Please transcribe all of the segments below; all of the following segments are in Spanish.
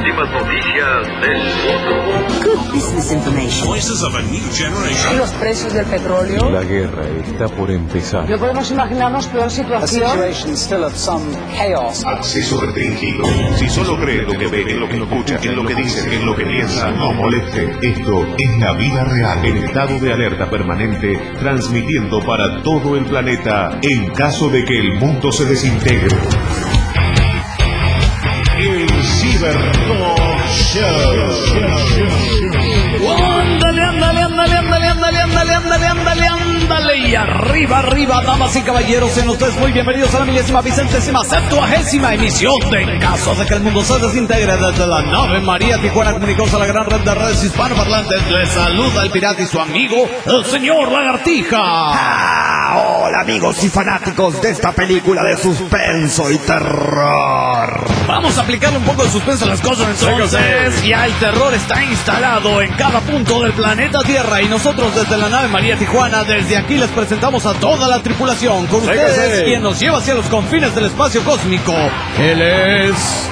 últimas noticias del mundo. Good business information. Voices of a new generation. Los precios del petróleo. La guerra está por empezar. No podemos imaginarnos peor situación. Acceso restringido. Si solo cree lo que ve, en lo que escucha, en lo que dice, en lo que piensa, no moleste. Esto es la vida real. En estado de alerta permanente, transmitiendo para todo el planeta en caso de que el mundo se desintegre. El Cibertalk Show. Ándale, y arriba, damas y caballeros, sean ustedes muy bienvenidos a la 1070ª emisión de En caso de que el mundo se desintegre desde la nave María Tijuana, comunicados a la gran red de redes hispanoparlantes. Les saluda el pirata y su amigo, el señor Lagartija. Hola amigos y fanáticos de esta película de suspenso y terror. Vamos a aplicarle un poco de suspenso a las cosas entonces. Ya el terror está instalado en cada punto del planeta Tierra y nosotros desde la nave María Tijuana, desde aquí les presentamos a toda la tripulación. Con ustedes, quien nos lleva hacia los confines del espacio cósmico. Él es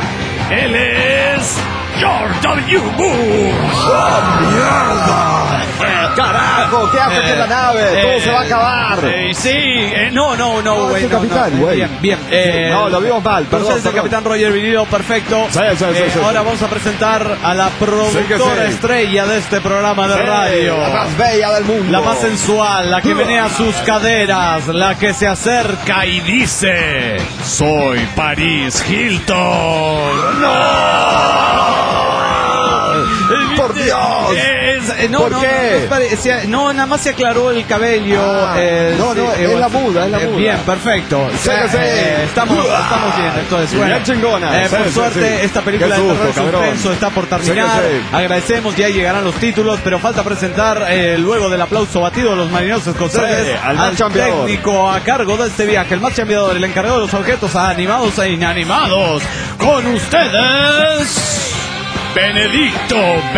George W. Bush. ¡Oh, mierda! ¡Carajo! ¿Qué hace en la nave? ¡Todo se va a acabar! No, güey. Capitán, güey. Bien. No, lo vimos mal, perdón. Es el capitán Roger Vinilo, perfecto. Sí. Ahora vamos a presentar a la productora estrella de este programa de radio. La más bella del mundo. La más sensual, la que menea sus caderas, la que se acerca y dice: soy Paris Hilton. ¡No! ¡Por Dios! ¿Por qué? No, nada más se aclaró el cabello. Es la muda. Bien, perfecto. Estamos bien, entonces, bueno. Chingona. Por suerte, esta película de terror suspenso está por terminar. Agradecemos, ya llegarán los títulos, pero falta presentar, luego del aplauso batido de los marineros escoceses, al técnico a cargo de este viaje, el más chambeador, el encargado de los objetos animados e inanimados. Con ustedes, Benedicto.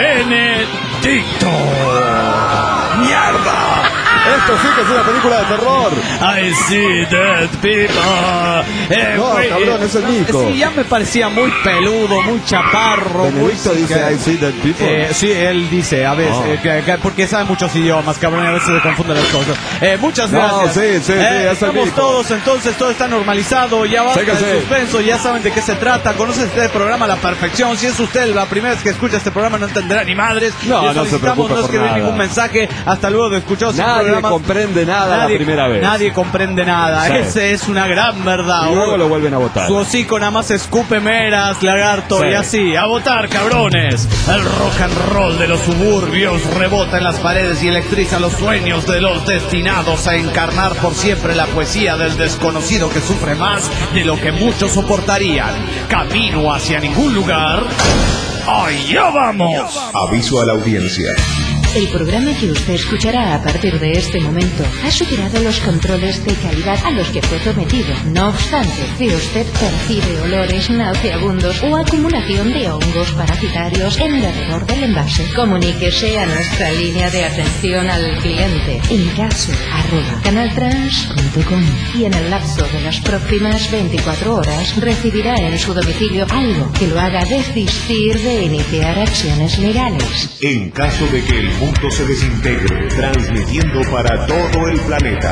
¡Mierda! Esto sí que es una película de terror. I see dead people. Cabrón, es el Nico. Sí, ya me parecía muy peludo, muy chaparro. Benedicto dice I see dead people. Sí, él dice, a veces, porque sabe muchos idiomas, cabrón, y a veces se confunden las cosas. Muchas gracias. Sí, estamos todos, entonces, todo está normalizado, ya va el suspenso, ya saben de qué se trata, conoce este programa a la perfección. Si es usted la primera vez que escucha este programa, no entenderá ni madres. No se preocupe, no escribir ningún mensaje hasta luego de escuchar Nadie comprende nada la primera vez. Nadie comprende nada. Sí. Esa es una gran verdad. Y luego lo vuelven a votar. Su hocico nada más escupe meras, lagarto, y así. A votar, cabrones. El rock and roll de los suburbios rebota en las paredes y electriza los sueños de los destinados a encarnar por siempre la poesía del desconocido que sufre más de lo que muchos soportarían. Camino hacia ningún lugar. ¡Allá vamos! Aviso a la audiencia. El programa que usted escuchará a partir de este momento ha superado los controles de calidad a los que fue prometido. No obstante, si usted percibe olores nauseabundos o acumulación de hongos parasitarios en derredor del envase, comuníquese a nuestra línea de atención al cliente encaso@canaltrans.com y en el lapso de las próximas 24 horas recibirá en su domicilio algo que lo haga desistir de iniciar acciones legales. En caso de que el mundo se desintegre, transmitiendo para todo el planeta.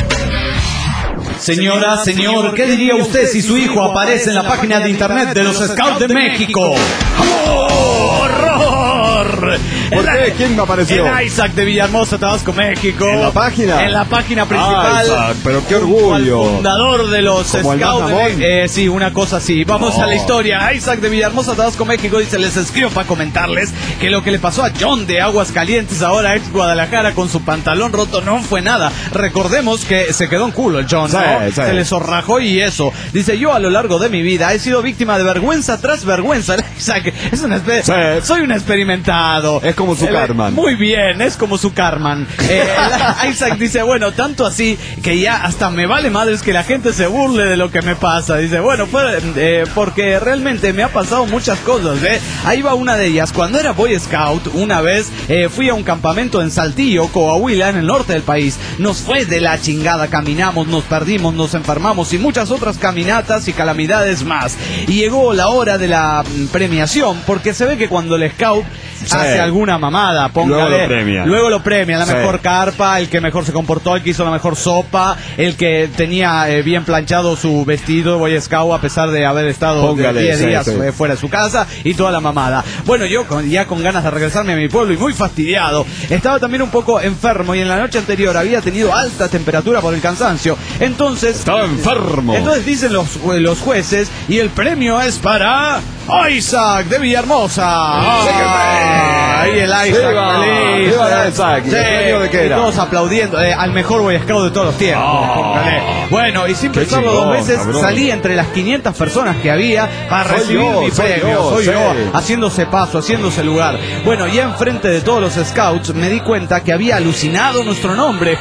Señora, señor, ¿qué diría usted si su hijo aparece en la página de internet de los Scouts de México? ¡Horror! ¿Por qué? ¿Quién me apareció? El Isaac de Villahermosa, Tabasco, México. ¿En la página? En la página principal. Isaac, pero qué orgullo. Al fundador de los Scouts de sí, una cosa así. Vamos a la historia. Isaac de Villahermosa, Tabasco, México, dice: les escribo para comentarles que lo que le pasó a John de Aguascalientes, ahora ex Guadalajara, con su pantalón roto, no fue nada. Recordemos que se quedó en culo el John, ¿no? Se le zorrajó y eso. Dice: yo a lo largo de mi vida he sido víctima de vergüenza tras vergüenza. Isaac, es una soy un experimental. lado. Es como su Carman. Muy bien, es como su Carman. Isaac dice, bueno, tanto así que ya hasta me vale madres que la gente se burle de lo que me pasa. Dice, bueno, porque realmente me ha pasado muchas cosas, Ahí va una de ellas. Cuando era Boy Scout, una vez fui a un campamento en Saltillo, Coahuila, en el norte del país. Nos fue de la chingada, caminamos, nos perdimos, nos enfermamos y muchas otras caminatas y calamidades más. Y llegó la hora de la premiación, porque se ve que cuando el Scout hace alguna mamada, póngale, luego lo premia, la mejor carpa, el que mejor se comportó, el que hizo la mejor sopa, el que tenía bien planchado su vestido de Boy Scout a pesar de haber estado 10 días fuera de su casa y toda la mamada. Bueno, yo ya con ganas de regresarme a mi pueblo y muy fastidiado, estaba también un poco enfermo y en la noche anterior había tenido alta temperatura por el cansancio. Entonces estaba enfermo. Entonces dicen los jueces, y el premio es para Isaac de Villahermosa. Ahí el Isaac, feliz. Isaac. Sí, ¿el premio de qué era? Y todos aplaudiendo al mejor Boy Scout de todos los tiempos. Bueno, y sin pensarlo dos veces, cabrón, salí entre las 500 personas que había para recibir mi premio. Soy yo, haciéndose paso, haciéndose lugar. Bueno, ya enfrente de todos los scouts me di cuenta que había alucinado nuestro nombre.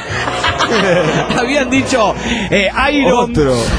Habían dicho Iron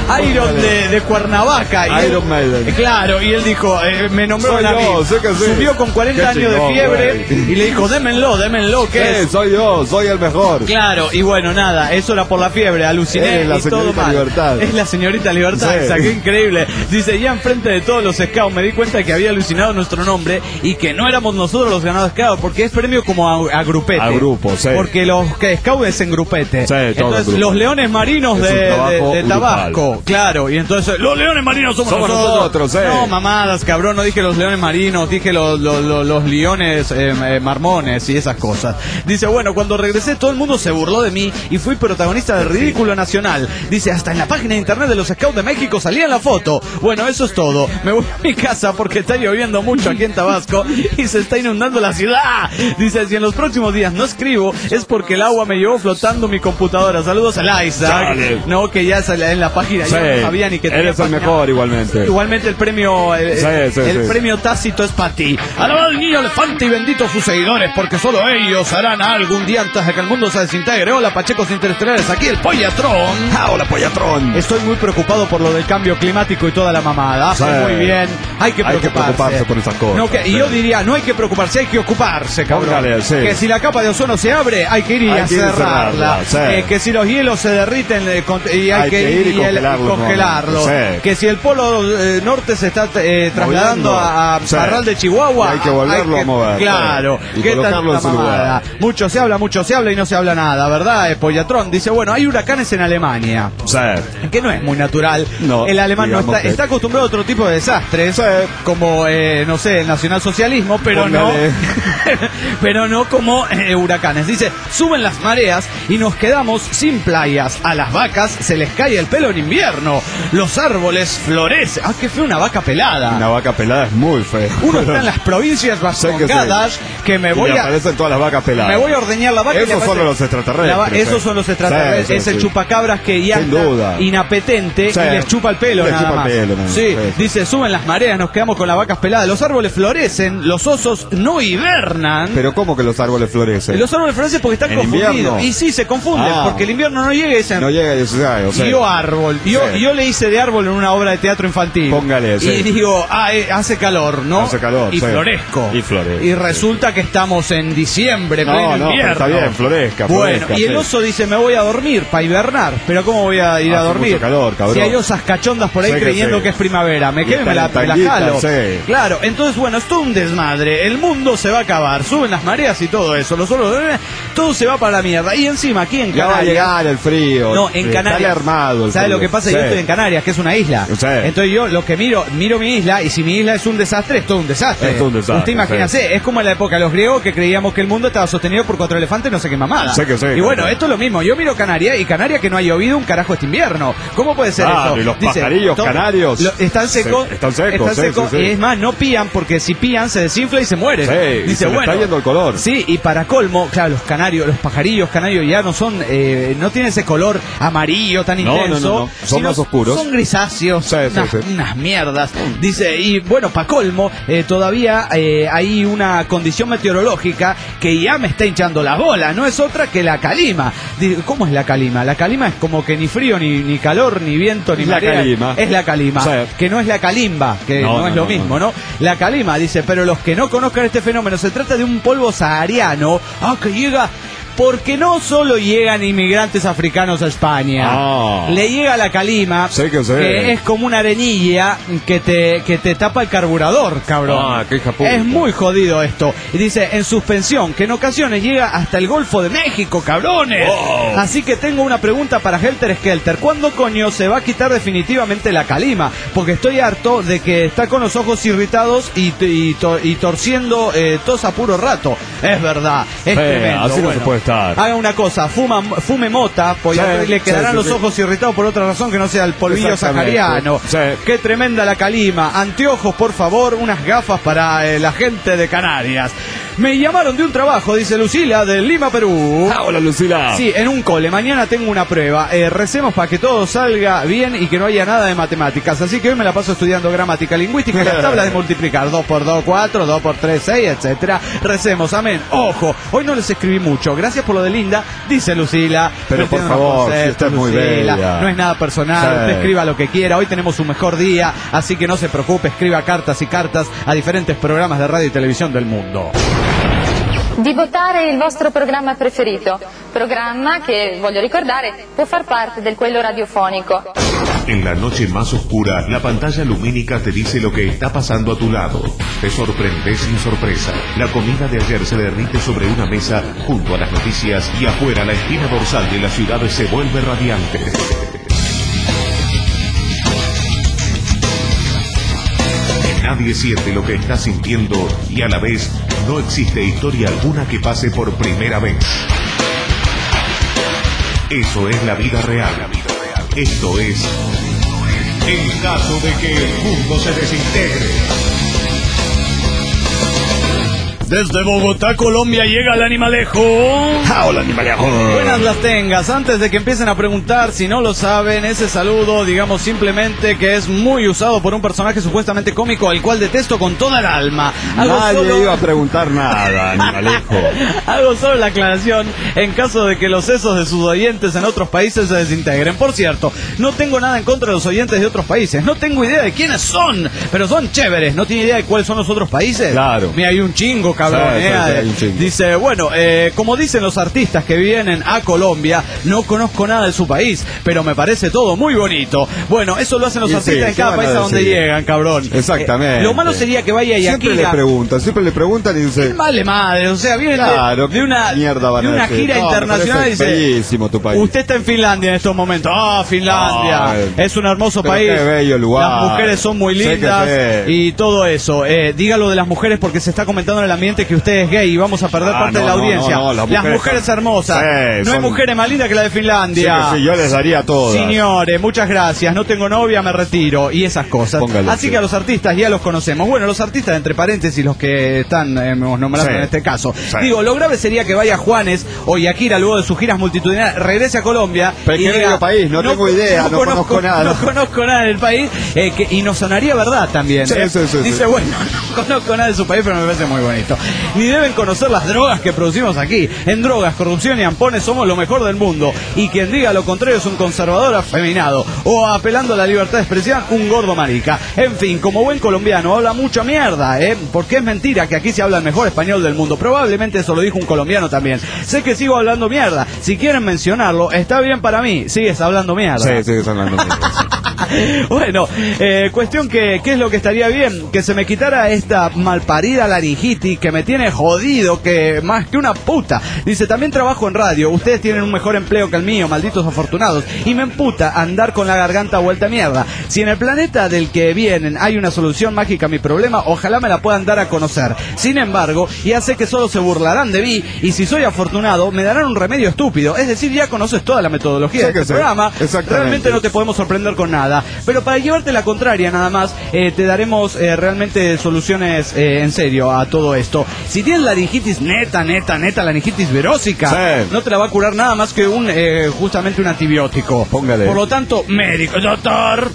de Cuernavaca. Iron Maiden. Claro, y él dijo, me nombró a mí. Subió con 40 años de fiebre y le dijo, démenlo, ¿qué es? Soy yo, soy el mejor. Claro, y bueno, nada, eso era por la fiebre, aluciné y todo mal. Libertad. Es la señorita Libertad, qué increíble. Dice, ya enfrente de todos los scouts me di cuenta de que había alucinado nuestro nombre y que no éramos nosotros los ganados scouts, porque es premio como a grupete. A grupo, porque los scouts es en grupete. Entonces, los leones marinos de Tabasco, claro, y entonces, los leones marinos somos nosotros. No, mamadas, cabrón, no dije los leones marinos, dije los leones marmones y esas cosas. Dice, bueno, cuando regresé todo el mundo se burló de mí y fui protagonista del ridículo nacional. Dice, hasta en la página de internet de los Scouts de México salía en la foto. Bueno, eso es todo. Me voy a mi casa porque está lloviendo mucho aquí en Tabasco y se está inundando la ciudad. Dice, si en los próximos días no escribo es porque el agua me llevó flotando mi computadora. Saludos a Isaac. No, que ya en la página ya no sabía ni que eres el mejor igualmente. Igualmente el premio premio tácito es para ti. Alabado el niño elefante y bendito sus seguidores, porque solo ellos harán algún día antes de que el mundo se desintegre. Hola, Pachecos Interestelares, aquí el Pollatrón. Hola, Pollatrón. Estoy muy preocupado por lo del cambio climático y toda la mamada. Muy bien, hay que preocuparse por esas cosas. Y yo diría, no hay que preocuparse, hay que ocuparse, cabrón. Que si la capa de ozono se abre, hay que ir a cerrarla. Que si los hielos se derriten y hay que ir y congelarlo. Que si el polo norte se está trasladando a Parral de Chihuahua, hay que volverlo a mover. Claro, y colocarlo en su lugar. Mucho se habla y no se habla nada, ¿verdad? Pollatrón dice, bueno, hay huracanes en Alemania. Que no es muy natural. No, el alemán no está acostumbrado a otro tipo de desastres, como, no sé, el nacionalsocialismo, pero no como huracanes. Dice, suben las mareas y nos quedamos sin playas. A las vacas se les cae el pelo en invierno. Los árboles florecen. Ah, qué feo una vaca pelada. Una vaca pelada es muy fea. Uno está en las provincias vascongadas que me voy a... aparecen todas las vacas peladas. Me voy a ordeñar la vaca. Esos son los extraterrestres. Esos son los extraterrestres. Es el chupacabras que ya está inapetente y les chupa el pelo nada más. Sí, dice, suben las mareas, nos quedamos con las vacas peladas. Los árboles florecen, los osos no hibernan. ¿Pero cómo que los árboles florecen? Los árboles florecen porque están confundidos. Invierno. Y sí, se confunden, porque el invierno no llega y dicen... No llega y se cae, yo árbol. Yo le hice de árbol en una obra de teatro infantil. Póngale, y digo, hace calor, ¿no? Hace calor, y florezco. Y resulta que estamos en diciembre, pleno invierno. Está bien, florezca. Bueno, y el oso dice, me voy a dormir para hibernar. Pero ¿cómo voy a ir a dormir? Mucho calor, cabrón. Si hay osas cachondas por ahí creyendo que es primavera. Me quedo y me la jalo. Claro, entonces bueno, es todo un desmadre. El mundo se va a acabar. Suben las mareas y todo eso. Todo se va para la mierda. Y encima aquí en Canarias... Ya va a llegar el frío. No, en Canarias... armado. ¿Sabes lo que pasa? Yo estoy en Canarias, que es una isla. Entonces yo lo que miro mi isla, y si mi isla es un desastre, es todo un desastre. Usted imagínese, es como en la época de los griegos que creíamos que el mundo estaba sostenido por 4 elefantes, no sé qué mamada. Y bueno, esto es lo mismo. Yo miro Canarias y Canarias que no ha llovido un carajo este invierno. ¿Cómo puede ser eso? Y los pajarillos canarios están secos. Están secos. Y es más, no pían porque si pían se desinfla y se mueren. Dice, bueno, está yendo el color. Sí, y para colmo, claro, los pajarillos canarios ya no son, no tienen ese color amarillo tan intenso. Son más oscuros. Son grisáceos. Unas mierdas. Dice, Y bueno, para colmo, todavía hay una condición meteorológica que ya me está hinchando las bolas. No es otra que la calima. ¿Cómo es la calima? La calima es como que ni frío, ni calor, ni viento, ni marea. Calima. Es la calima. Sí. Que no es la calimba, que no es lo mismo, ¿no? La calima, dice, pero los que no conozcan este fenómeno, se trata de un polvo sahariano que llega... Porque no solo llegan inmigrantes africanos a España, le llega la calima, que es como una arenilla que te tapa el carburador, cabrón. Qué hija puta. Es muy jodido esto. Y dice, en suspensión, que en ocasiones llega hasta el Golfo de México, cabrones. Así que tengo una pregunta para Helter Skelter. ¿Cuándo coño se va a quitar definitivamente la calima? Porque estoy harto de que está con los ojos irritados y torciendo tos a puro rato. Es verdad, es tremendo. Así no se puede estar. Haga una cosa, fume mota, pues le quedarán los ojos irritados por otra razón que no sea el polvillo sahariano. Qué tremenda la calima. Anteojos, por favor, unas gafas para la gente de Canarias. Me llamaron de un trabajo, dice Lucila, de Lima, Perú. Hola, Lucila. Sí, en un cole. Mañana tengo una prueba. Recemos para que todo salga bien y que no haya nada de matemáticas. Así que hoy me la paso estudiando gramática lingüística y las tablas de multiplicar. 2 por 2, 4, 2 por 3, 6, etcétera. Recemos, amén. Ojo, hoy no les escribí mucho. Gracias por lo de linda, dice Lucila. Pero por favor, si usted es muy bella. No es nada personal, usted escriba lo que quiera. Hoy tenemos un mejor día, así que no se preocupe, escriba cartas y cartas a diferentes programas de radio y televisión del mundo. Di votare il vostro programma preferito, programma che, voglio ricordare, può far parte del quello radiofonico. En la noche más oscura, la pantalla lumínica te dice lo que está pasando a tu lado. Te sorprendes sin sorpresa. La comida de ayer se derrite sobre una mesa junto a las noticias y afuera la espina dorsal de la ciudad se vuelve radiante. Nadie siente lo que está sintiendo y a la vez no existe historia alguna que pase por primera vez. Eso es la vida real. Esto es el caso de que el mundo se desintegre. Desde Bogotá, Colombia, llega el Animalejo. Hola, Animalejo. Buenas las tengas. Antes de que empiecen a preguntar, si no lo saben, ese saludo, digamos simplemente que es muy usado por un personaje supuestamente cómico al cual detesto con toda el alma. Nadie iba a preguntar nada, Animalejo. Hago solo la aclaración en caso de que los sesos de sus oyentes en otros países se desintegren. Por cierto, no tengo nada en contra de los oyentes de otros países. No tengo idea de quiénes son, pero son chéveres. ¿No tiene idea de cuáles son los otros países? Claro. Mira, hay un chingo, cabrón. Dice, bueno, como dicen los artistas que vienen a Colombia, no conozco nada de su país, pero me parece todo muy bonito. Bueno, eso lo hacen los artistas en cada país a donde llegan, cabrón. Exactamente. Lo malo sería que vaya y aquí siempre le preguntan y dice, vale madre, o sea, viene de una gira internacional y dice, bellísimo tu país. Usted está en Finlandia en estos momentos. Finlandia, es un hermoso país. Qué bello lugar. Las mujeres son muy lindas y todo eso. Dígalo de las mujeres porque se está comentando en el ambiente que usted es gay y vamos a perder parte de la audiencia. Las mujeres hermosas. No hay mujeres más lindas que la de Finlandia. Sí, yo les daría todo. Señores, muchas gracias. No tengo novia, me retiro. Y esas cosas. Póngalo, así que a los artistas ya los conocemos. Bueno, los artistas, entre paréntesis, los que están nombrando en este caso. Digo, lo grave sería que vaya Juanes o Yakira luego de sus giras multitudinarias, regrese a Colombia. Pero qué bello país, no tengo idea, no conozco nada. No conozco nada del país y nos sonaría verdad también. Dice, bueno, no conozco nada de su país, pero me parece muy bonito. Ni deben conocer las drogas que producimos aquí. En drogas, corrupción y ampones somos lo mejor del mundo. Y quien diga lo contrario es un conservador afeminado. O apelando a la libertad de expresión, un gordo marica. En fin, como buen colombiano, habla mucha mierda, porque es mentira que aquí se habla el mejor español del mundo. Probablemente eso lo dijo un colombiano también. Sé que sigo hablando mierda. Si quieren mencionarlo, está bien para mí. Sigues hablando mierda. Sí, sigues hablando mierda. Bueno, cuestión que, ¿qué es lo que estaría bien? Que se me quitara esta malparida laringitis que me tiene jodido, que más que una puta. Dice, también trabajo en radio, ustedes tienen un mejor empleo que el mío, malditos afortunados, y me emputa andar con la garganta vuelta a mierda. Si en el planeta del que vienen hay una solución mágica a mi problema, ojalá me la puedan dar a conocer. Sin embargo, ya sé que solo se burlarán de mí, y si soy afortunado, me darán un remedio estúpido. Es decir, ya conoces toda la metodología de este programa, realmente no te podemos sorprender con nada. nada. Pero para llevarte la contraria nada más, te daremos realmente soluciones en serio a todo esto. Si tienes laringitis neta, laringitis virósica, no te la va a curar nada más que justamente un antibiótico. Póngale. Por lo tanto, médico, doctor.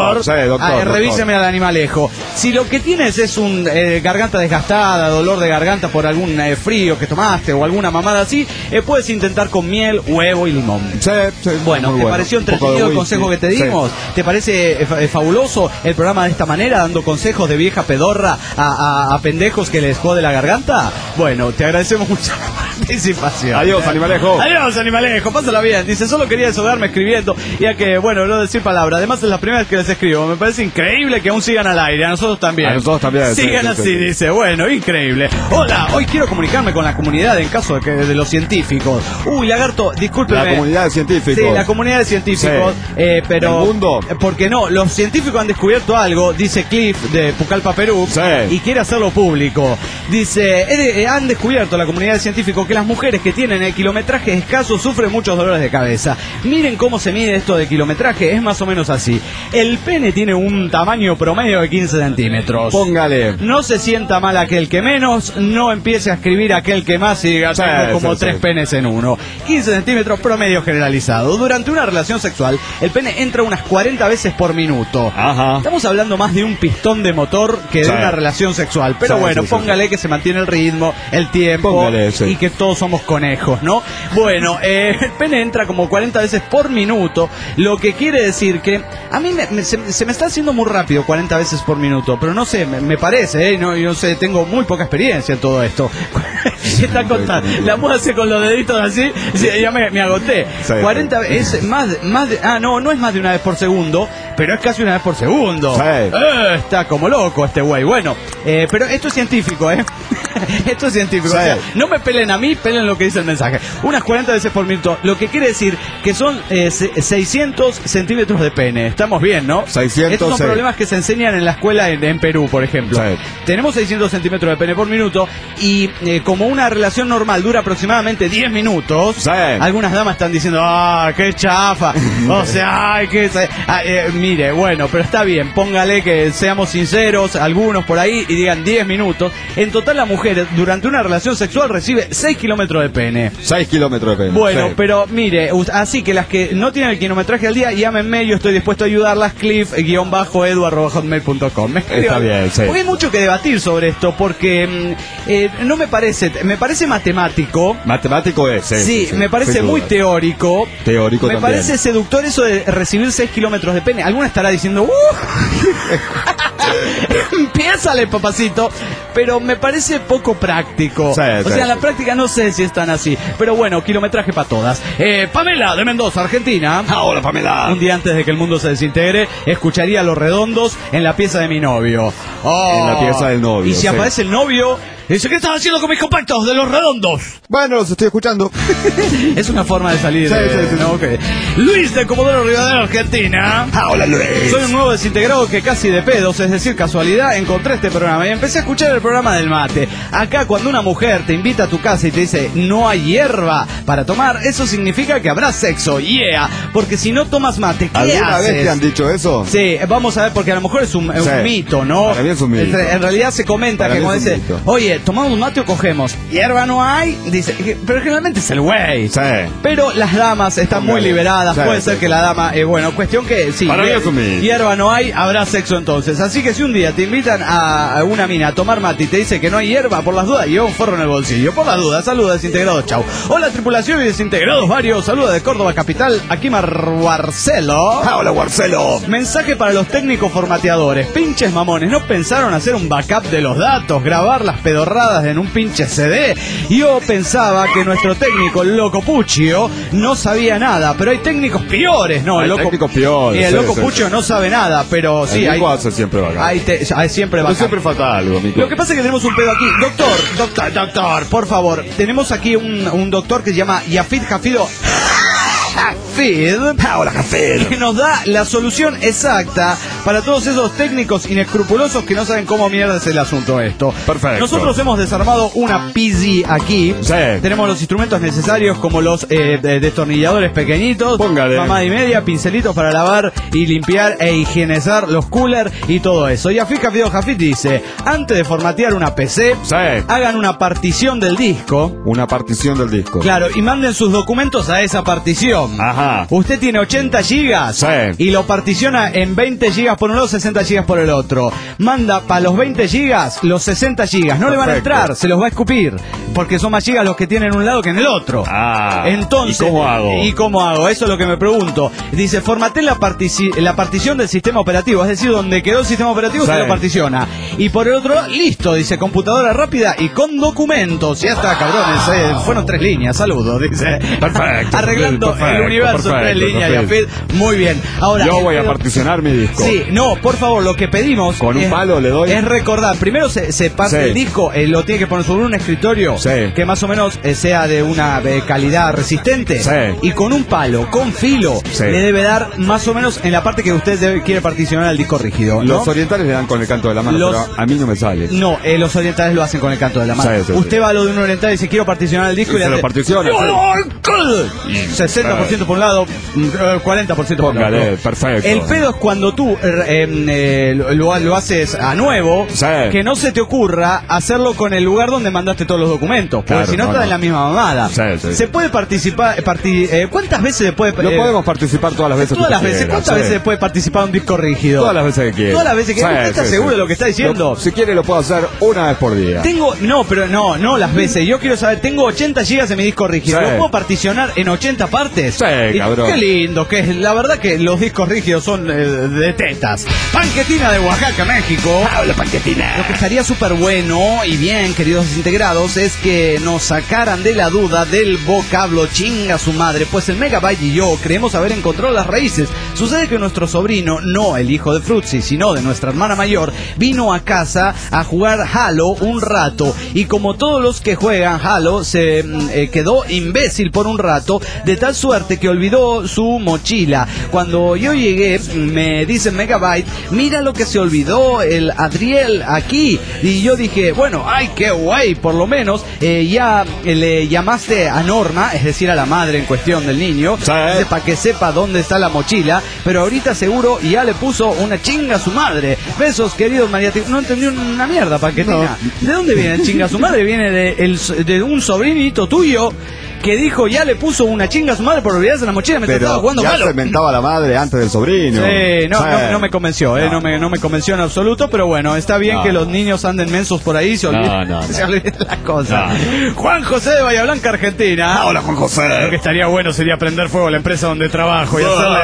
Revíseme al animalejo. Si lo que tienes es un garganta desgastada, dolor de garganta por algún frío que tomaste o alguna mamada así, puedes intentar con miel, huevo y limón. Bueno, ¿te pareció entretenido el consejo que te dimos? ¿Te parece fabuloso el programa de esta manera, dando consejos de vieja pedorra a pendejos que les jode la garganta? Bueno, te agradecemos mucho la participación. Adiós, animalejo. Adiós, animalejo. Pásala bien. Dice, solo quería desahogarme escribiendo, ya que, bueno, no decir palabra. Además, es la primera vez que les escribo. Me parece increíble que aún sigan al aire. A nosotros también. A nosotros también. Sigan así, dice. Bueno, increíble. Hola, hoy quiero comunicarme con la comunidad en caso de los científicos. Uy, lagarto, discúlpeme. La comunidad de científicos. Sí, la comunidad de científicos. Pero... ¿El mundo? Porque no, los científicos han descubierto algo, dice Cliff de Pucallpa, Perú, y quiere hacerlo público. Dice, han descubierto la comunidad de científicos que las mujeres que tienen el kilometraje escaso sufren muchos dolores de cabeza. Miren cómo se mide esto de kilometraje, es más o menos así. El pene tiene un tamaño promedio de 15 centímetros. Póngale. No se sienta mal aquel que menos, no empiece a escribir aquel que más y diga, tengo como 3 penes en uno. 15 centímetros promedio generalizado. Durante una relación sexual, el pene entra unas 40 veces por minuto. Ajá. Estamos hablando más de un pistón de motor que de una relación sexual. Pero bueno, póngale que se mantiene el ritmo, el tiempo, y que todos somos conejos, ¿no? Bueno, el pene entra como 40 veces por minuto, lo que quiere decir que a mí se me está haciendo muy rápido 40 veces por minuto, pero no sé, me parece, yo no sé, tengo muy poca experiencia en todo esto. Está contando, la puedo hacer con los deditos así, ya me agoté. 40 es más de, no es más de una vez por segundo, pero es casi una vez por segundo. Está como loco este güey. Bueno, pero esto es científico, esto es científico. O sea, no me pelen a mí, pelen lo que dice el mensaje. Unas 40 veces por minuto, lo que quiere decir que son 600 centímetros de pene. Estamos bien, ¿no? 600. Estos son problemas que se enseñan en la escuela en Perú, por ejemplo. Tenemos 600 centímetros de pene por minuto y como una relación normal dura aproximadamente 10 minutos, algunas damas están diciendo, qué chafa. O sea, mire, bueno, pero está bien, póngale que seamos sinceros, algunos por ahí, y digan 10 minutos. En total la mujer durante una relación sexual recibe 6 kilómetros de pene. 6 kilómetros de pene. Bueno, pero mire, así que las que no tienen el kilometraje al día, llámenme, yo estoy dispuesto a ayudarlas, cliff-edu@hotmail.com. Está bien, porque hay mucho que debatir sobre esto, porque no me parece matemático. Matemático es, sí, me parece muy teórico. Teórico me también. Parece seductor eso de recibir 6 kilómetros de pene. Alguna estará diciendo, empiézale, papacito. Pero me parece poco práctico. O sea, en la práctica no sé si están así. Pero bueno, kilometraje para todas. Pamela, de Mendoza, Argentina. Hola, Pamela. Un día antes de que el mundo se desintegre, escucharía Los Redondos en la pieza de mi novio. En la pieza del novio. Y si aparece el novio, dice, ¿qué estás haciendo con mis compactos de Los Redondos? Bueno, los estoy escuchando. Es una forma de salir. ¿No? Okay. Luis de Comodoro Rivadavia, Argentina. Hola, Luis. Soy un nuevo desintegrado que casi de pedos, es decir, casualidad, encontré este programa y empecé a escuchar el programa del mate. Acá, cuando una mujer te invita a tu casa y te dice, no hay hierba para tomar, eso significa que habrá sexo. Porque si no tomas mate, ¿qué ¿Alguna haces? vez te han dicho eso? Sí, vamos a ver, porque a lo mejor es un mito, ¿no? Para mí es un mito. En realidad se comenta que cuando dice, oye, ¿tomamos un mate o cogemos? ¿Hierba no hay? Dice, pero generalmente es el güey. Pero las damas están muy liberadas. Puede ser que la dama, cuestión que sí. Para mí es un mito. Hierba no hay, habrá sexo entonces. Así que si un día te invitan a una mina a tomar mate y te dice que no hay hierba, por las dudas, lleva un forro en el bolsillo. Por las dudas, saludos desintegrados, chau. Hola, tripulación y desintegrados varios. Saludos de Córdoba capital, aquí Marcelo. Hola, Marcelo. Mensaje para los técnicos formateadores. Pinches mamones, ¿no pensaron hacer un backup de los datos, grabar las pedorradas en un pinche CD? Yo pensaba que nuestro técnico, el Loco Puccio, no sabía nada, pero hay técnicos peores, ¿no? Hay técnicos peores. Y el Loco Puccio no sabe nada, pero sí, hay siempre backup. Hay siempre backup. Siempre falta algo, Mico. Lo que pasa es que tenemos un pedo aquí. Doctor, por favor. Tenemos aquí un doctor que se llama Yafid Jafido. Hola, Jafid, que nos da la solución exacta para todos esos técnicos inescrupulosos que no saben cómo mierda es el asunto esto. Perfecto. Nosotros hemos desarmado una PZ aquí. Sí. Tenemos los instrumentos necesarios como los destornilladores pequeñitos, Póngale. mamá y media, pincelitos para lavar y limpiar e higienizar los coolers y todo eso. Y Afika Video Jafit dice, antes de formatear una PC, Sí. hagan una partición del disco. Una partición del disco. Claro, y manden sus documentos a esa partición. Ajá. Usted tiene 80 gigas Sí. y lo particiona en 20 gigas por un lado, 60 gigas por el otro. Manda para los 20 gigas los 60 gigas. No le van a Perfecto. entrar, se los va a escupir. Porque son más gigas los que tienen en un lado que en el otro. Ah. Entonces, ¿Y cómo hago? ¿Y cómo hago? Eso es lo que me pregunto. Dice, formaté la partición del sistema operativo. Es decir, donde quedó el sistema operativo Sí. se lo particiona. Y por el otro, listo, dice, computadora rápida y con documentos. Ya está, cabrones. Fueron 3 líneas, saludos, dice. Perfecto. Arreglando Perfecto, el universo en 3 perfecto, líneas. perfecto. Yafit. Muy bien. Ahora, Yo voy a particionar mi disco. Sí, no, por favor, lo que pedimos ¿Con un es, palo le doy? es recordar, primero se parte Sí. el disco, lo tiene que poner sobre un escritorio Sí. que más o menos sea de una calidad resistente, Sí. y con un palo, con filo, Sí. le debe dar más o menos en la parte que usted quiere particionar al disco rígido, ¿no? Los orientales le dan con el canto de la mano, Los- pero a mí no me sale. No, los orientales lo hacen con el canto de la mano. Sí, sí, sí. Usted va a lo de un oriental y dice, quiero particionar el disco Y y le se lo hace... particiona, sí. 60% por un lado, 40% por el Póngale, otro. perfecto. El pedo es cuando tú lo haces a nuevo, Sí. que no se te ocurra hacerlo con el lugar donde mandaste todos los documentos, porque Claro, si no no, está no. en la misma mamada. Sí, sí. Se puede participar, ¿cuántas veces se puede? Lo podemos participar todas las veces Todas que las usted veces. quiera, ¿Cuántas sí. veces se puede participar un disco rígido? Todas las veces que quiera. Todas las veces que quiera. ¿Usted está seguro de lo que está diciendo? Si quiere lo puedo hacer una vez por día. No las veces. Yo quiero saber, tengo 80 gigas en mi disco rígido. Sí. ¿Lo puedo particionar en 80 partes? Sí, Y cabrón. qué lindo que es. La verdad que los discos rígidos son de tetas. Panquetina de Oaxaca, México. Habla panquetina. Lo que estaría súper bueno y bien, queridos desintegrados, es que nos sacaran de la duda del vocablo chinga su madre, pues el Megabyte y yo creemos haber encontrado las raíces. Sucede que nuestro sobrino, no el hijo de Fruitsy, sino de nuestra hermana mayor, vino a casa a jugar Halo un rato, y como todos los que juegan Halo, se quedó imbécil por un rato, de tal suerte que olvidó su mochila. Cuando yo llegué, me dice Megabyte, mira lo que se olvidó el Adriel aquí, y yo dije, bueno, ay, qué guay, por lo menos ya le llamaste a Norma, es decir, a la madre en cuestión del niño, Sí. para que sepa dónde está la mochila, pero ahorita seguro ya le puso una chinga a su madre. Besos, queridos maniáticos. No entendí una mierda, Paquetina. ¿De dónde viene el chinga a su madre? Viene de un sobrinito tuyo que dijo, ya le puso una chinga a su madre por olvidarse de la mochila mientras estaba Pero jugando ya Halo. se mentaba la madre antes del sobrino. Sí, no, Sí. no me convenció, no me convenció en absoluto, pero bueno, está bien No. que los niños anden mensos por ahí, se olviden, no. se olviden las cosas. No. Juan José de Bahía Blanca, Argentina. Hola, Juan Lo que José. estaría bueno sería prender fuego a la empresa donde trabajo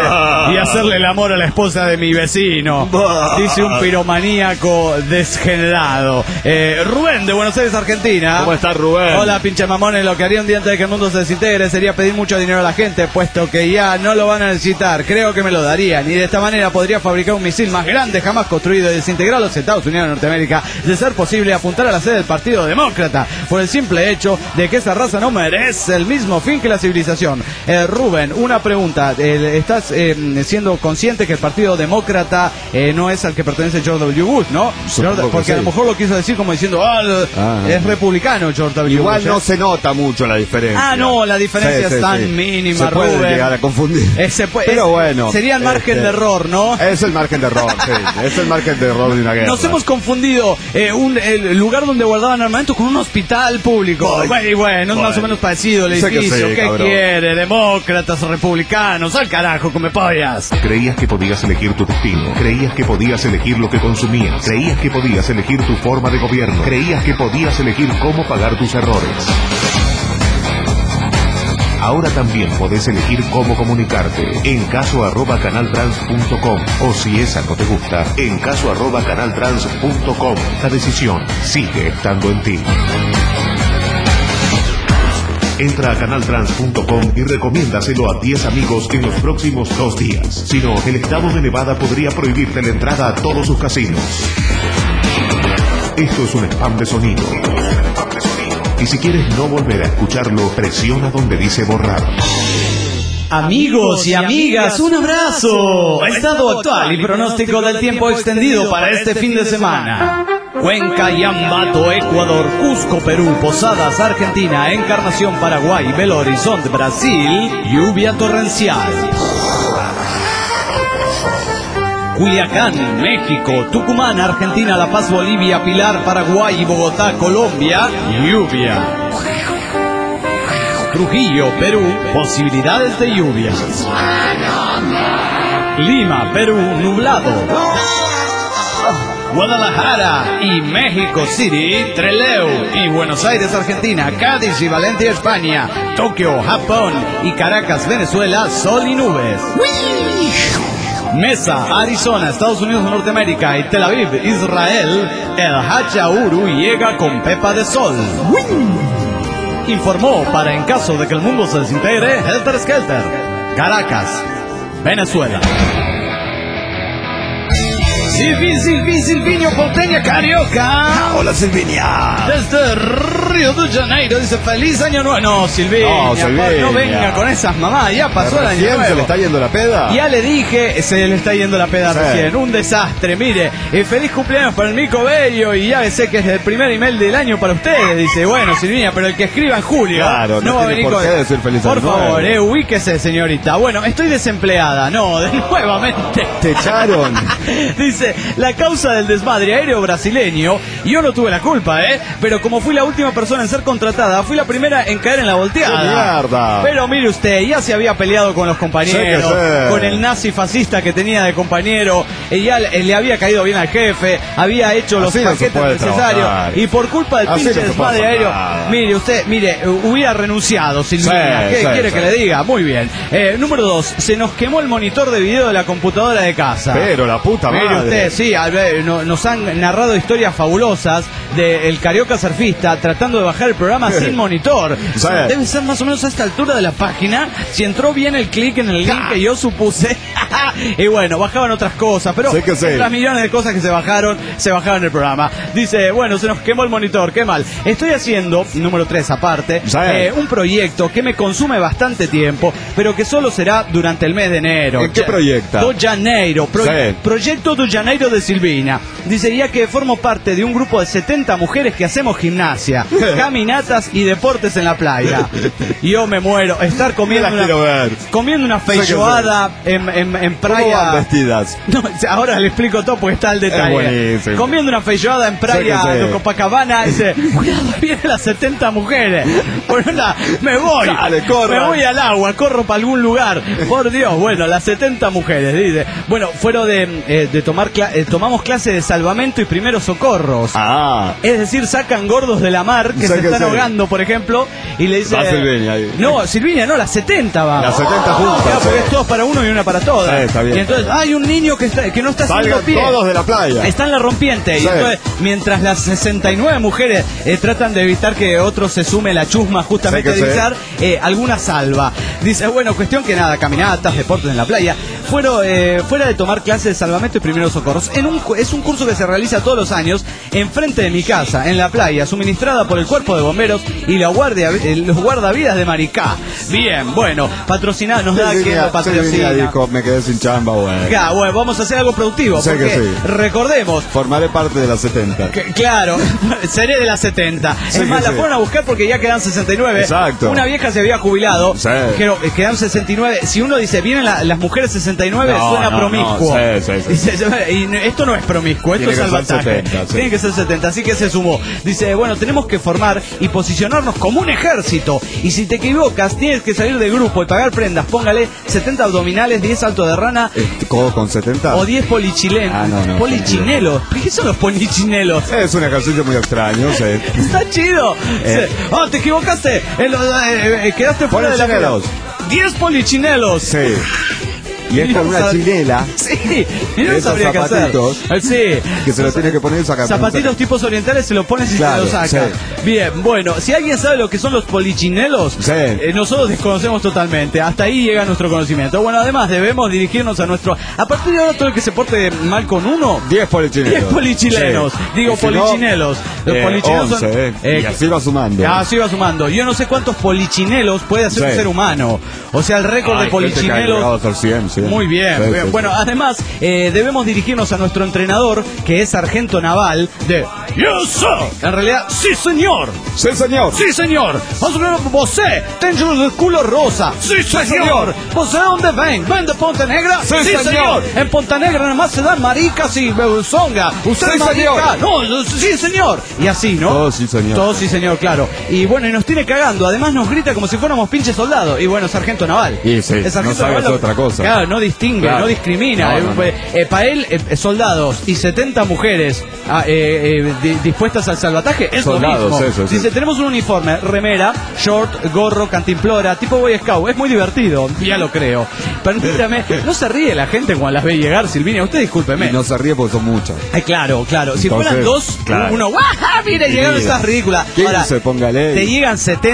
y hacerle el amor a la esposa de mi vecino. Dice un piromaníaco desgenerado. Rubén de Buenos Aires, Argentina. ¿Cómo estás, Rubén? Hola, pinche mamones. Lo que haría un día antes de que el mundo se desintegre sería pedir mucho dinero a la gente, puesto que ya no lo van a necesitar. Creo que me lo darían. Y de esta manera podría fabricar un misil más grande jamás construido y desintegrar a los Estados Unidos de Norteamérica. De ser posible, apuntar a la sede del Partido Demócrata, por el simple hecho de que esa raza no merece el mismo fin que la civilización. Rubén, una pregunta. ¿Estás siendo consciente que el Partido Demócrata no es al que pertenece George W. Bush, no? Supongo que Porque a lo sí. mejor lo quiso decir como diciendo, es republicano George W. Igual Bush. no se nota mucho la diferencia. No, la diferencia Sí, es sí, tan sí. mínima, Se puede Rubén. llegar a confundir. Pero bueno. Sería el margen de error, ¿no? Es el margen de error, sí. Es el margen de error de una guerra. Nos hemos confundido el lugar donde guardaban armamento con un hospital público. Bueno, es más o menos parecido el Sé que edificio. sí, ¿Qué cabrón. quiere? Demócratas, republicanos, al carajo, come pollas. Creías que podías elegir tu destino. Creías que podías elegir lo que consumías. Creías que podías elegir tu forma de gobierno. Creías que podías elegir cómo pagar tus errores. Ahora también podés elegir cómo comunicarte. En caso@canaltrans.com, o si esa no te gusta, en caso@canaltrans.com. La decisión sigue estando en ti. Entra a canaltrans.com y recomiéndaselo a 10 amigos en los próximos 2 días. Si no, el estado de Nevada podría prohibirte la entrada a todos sus casinos. Esto es un spam de sonido. Y si quieres no volver a escucharlo, presiona donde dice borrar. Amigos y amigas, un abrazo. Estado actual y pronóstico del tiempo extendido para este fin de semana. Cuenca y Ambato, Ecuador. Cusco, Perú. Posadas, Argentina. Encarnación, Paraguay. Belo Horizonte, Brasil. Lluvia torrencial. Culiacán, México. Tucumán, Argentina. La Paz, Bolivia. Pilar, Paraguay y Bogotá, Colombia. Lluvia. Trujillo, Perú, posibilidades de lluvia. Lima, Perú, nublado. Guadalajara y México City, Trelew y Buenos Aires, Argentina, Cádiz y Valencia, España, Tokio, Japón y Caracas, Venezuela, sol y nubes. Mesa, Arizona, Estados Unidos de Norteamérica y Tel Aviv, Israel, el Hachauru llega con pepa de sol. Informó para en caso de que el mundo se desintegre, Helter Skelter, Caracas, Venezuela. Silvinio Porteña Carioca. Hola, Silvinia. Desde Río de Janeiro dice feliz año nuevo. No, Silvinia, no venga con esas mamás, ya pasó el año nuevo. ¿Se le está yendo la peda? Ya le dije, se le está yendo la peda recién. Un desastre, mire. Feliz cumpleaños para el Mico Bello. Y ya sé que es el primer email del año para ustedes. Dice, bueno, Silvinia, pero el que escriba en julio. Claro, no va a venir por qué decir feliz año nuevo. Por favor, ubíquese, señorita. Bueno, estoy desempleada. No, nuevamente. Te echaron. Dice, la causa del desmadre aéreo brasileño, yo no tuve la culpa, pero como fui la última persona en ser contratada, fui la primera en caer en la volteada. ¡Qué mierda! Pero mire usted, ya se había peleado con los compañeros, con el nazi fascista que tenía de compañero, ya le había caído bien al jefe, había hecho los paquetes necesarios, y por culpa del pinche desmadre aéreo, mire, hubiera renunciado, Silvina. ¿Qué quiere que le diga? Muy bien. Número 2, se nos quemó el monitor de video de la computadora de casa. Pero la puta madre. Mire usted, sí, nos han narrado historias fabulosas del carioca surfista tratando de bajar el programa sin monitor. Debe ser más o menos a esta altura de la página. Si entró bien el clic en el link que yo supuse. Y bueno, bajaban otras cosas, pero las millones de cosas que se bajaron el programa. Dice, bueno, se nos quemó el monitor, qué mal. Estoy haciendo, número 3 aparte, un proyecto que me consume bastante tiempo, pero que solo será durante el mes de enero. ¿En qué proyecto? Do Janeiro, Proyecto Do Janeiro de Silvina. Dice, ya que formo parte de un grupo de 70 mujeres que hacemos gimnasia, caminatas y deportes en la playa. Yo me muero, estar comiendo una feijoada en playa. ¿Cómo van vestidas? No, ahora le explico todo porque está el detalle. Comiendo una feijoada en playa de Copacabana, dice, cuidado, vienen las 70 mujeres. Bueno, nada, me voy. Dale, me voy al agua, corro para algún lugar. Por Dios, bueno, las 70 mujeres, dice. Bueno, fueron de tomamos clase de salvamento y primeros socorros. Es decir, sacan gordos de la mar que se están ahogando, por ejemplo, y le dice... Silvinia ahí. No, Silvinia, no, las 70 va. Las 70 juntas. Claro, porque es todos para uno y una para todas. Está bien. Y entonces, hay un niño que no está haciendo pie. Todos de la playa. Está en la rompiente. Y entonces, mientras las 69 mujeres tratan de evitar que otro se sume la chusma justamente de izar, alguna salva. Dice, bueno, cuestión que nada, caminatas, deportes en la playa. Fuera de tomar clases de salvamento y primeros socorros. Es un curso que se realiza todos los años enfrente de mi casa, en la playa, suministrada por el Cuerpo de Bomberos y los guardavidas de Maricá. Bien, bueno, patrocinada, nos da que patrocina. Dijo, me quedé sin chamba, bueno. Ya, bueno, vamos a hacer algo productivo, porque recordemos. Formaré parte de las 70. Claro, seré de las 70. Es más, la fueron a buscar porque ya quedan 69. Exacto. Una vieja se había jubilado, quedan 69. Si uno dice, vienen las mujeres 69, suena promiscuo. Y esto no es promiscuo, esto es salvataje. Tiene que ser 70, así que se sumó. Dice, bueno, tenemos que formar y posicionarnos como un ejército. Y si te equivocas, tienes que salir del grupo y pagar prendas. Póngale 70 abdominales, 10 saltos de rana. ¿Codo con 70? O 10 polichilenos. Polichinelos. ¿Qué son los polichinelos? Es un ejercicio muy extraño, Está chido. Te equivocaste. Quedaste fuera de la... 10 polichinelos. Sí. Y es con una chinela. Sí, y no esos sabría qué hacer. zapatitos. Sí. Que se lo tiene que poner y sacar. Zapatitos tipos orientales se lo pones y Claro, se lo saca. sí. Bien, bueno, si alguien sabe lo que son los polichinelos, Sí. Nosotros desconocemos totalmente. Hasta ahí llega nuestro conocimiento. Bueno, además debemos dirigirnos a nuestro... A partir de ahora, todo el que se porte mal con uno... 10 polichinelos. 10 polichilenos. Sí. Digo, Y si no, polichinelos. Los polichinelos 11, son... y así va sumando. Así va sumando. Yo no sé cuántos polichinelos puede hacer un Sí. ser humano. O sea, el récord de polichinelos... Muy bien, Sí, muy bien. sí, Bueno, además, debemos dirigirnos a nuestro entrenador, que es sargento naval de... Yes, sir. En realidad, sí, señor. Sí, señor. Sí, señor. Você tem o culo rosa. Sí, señor. ¿Você dónde ven? ¿Ven de Ponta Negra? Sí, señor. En Ponta Negra nada más se dan maricas y zonga. ¿Usted Sí, es marica? señor. No, sí, señor. Y así, ¿no? Todo sí, señor. Todo sí, señor, claro. Y bueno, y nos tiene cagando. Además nos grita como si fuéramos pinches soldados. Y bueno, sargento naval. Y sí, El sargento no sabe hacer otra cosa. Claro, no distingue, Claro. no discrimina. No, no. Para él, soldados y 70 mujeres dispuestas al salvataje es Soldados, lo mismo. eso, sí. Dice, tenemos un uniforme, remera, short, gorro, cantimplora, tipo Boy Scout. Es muy divertido, ya lo creo. Permítame, no se ríe la gente cuando las ve llegar, Silvina. Usted discúlpeme. Y no se ríe porque son muchas. Ay, claro, claro. Si Entonces, fueran dos, claro. uno, ¡guau! Mire, llegaron Mira. esas ridículas. ¿Quién Ahora, se ponga ley? te llegan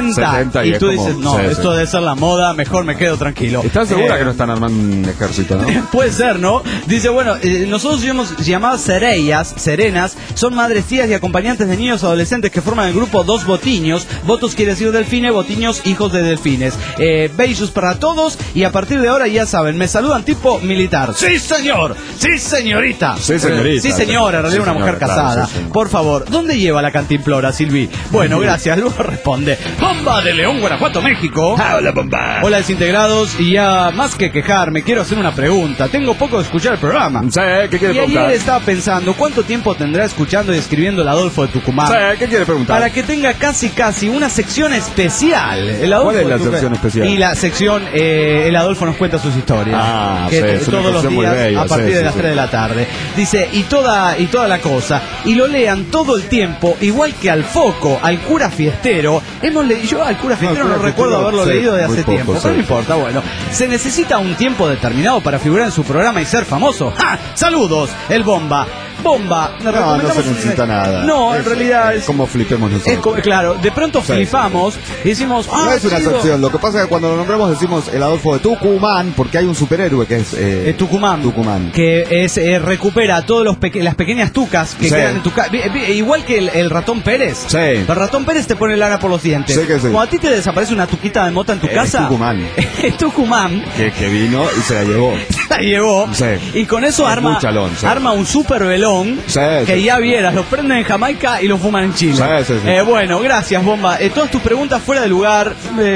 70 y es tú como- dices, no, sí, esto sí. debe ser la moda, mejor me quedo tranquilo. ¿Estás segura Eh, que no están armando un ejército, no? Puede ser, ¿no? Dice, bueno, nosotros somos llamadas serenas, son madres, tías y acompañantes de niños adolescentes que forman el grupo Dos Botiños. Votos quiere decir delfines, botiños, hijos de delfines. Beijos para todos y a partir de ahora ya saben, me saludan tipo militar. ¡Sí, señor! ¡Sí, señorita! Sí, señorita. Sí, señora, en realidad Sí, una mujer señora, claro, casada. sí, señor. Por favor, ¿dónde lleva la cantimplora, Silvi? Bueno, gracias, luego responde. Bomba de León, Guanajuato, México. ¡Hola, bomba! Hola, desintegrados, y ya más que quejarme, quiero hacer una pregunta. Tengo poco de escuchar el programa. Sí, ¿qué quiere Y ayer preguntar? estaba pensando, ¿cuánto tiempo tendrá escuchando y escribiendo el Adolfo de Tucumán? Sí, ¿qué quiere preguntar? Para que tenga casi una sección especial. El Adolfo ¿Cuál es de la Tucumán. sección especial? Y la sección, el Adolfo nos cuenta sus historias. Ah, que sí, es una todos los sección muy días bella, a partir sí, de sí, las sí. 3 de la tarde. Dice, y toda la cosa. Y lo lean todo el tiempo, igual que al Foco, al cura fiestero. Yo al cura fiestero cura no recuerdo fiestero, haberlo sí, leído de muy hace poco, tiempo. sí. Pero no importa, bueno. Se necesita un tiempo determinado para figurar en su programa y ser famoso. ¡Ja! ¡Saludos! El Bomba. Bomba. No, no se necesita nada. No, en realidad es... como flipemos nosotros. Es claro, de pronto Sí, flipamos y decimos, No es una chido. sección, lo que pasa es que cuando lo nombramos decimos el Adolfo de Tucumán, porque hay un superhéroe que es Tucumán, Tucumán. que es recupera todos las pequeñas tucas que Sí. quedan en tu casa, igual que el ratón Pérez. Sí. El ratón Pérez te pone lana por los dientes. Sí que sí. Cuando a ti te desaparece una tuquita de mota en tu Es casa, Tucumán. es Tucumán. Que vino y se la llevó. La llevó Sí. y con eso Es arma, muy chalón, sí. arma un super velón Sí, que sí. ya vieras, lo prenden en Jamaica y lo fuman en Chile. Sí, sí, sí. Bueno, gracias, Bomba. Todas tus preguntas fuera de lugar,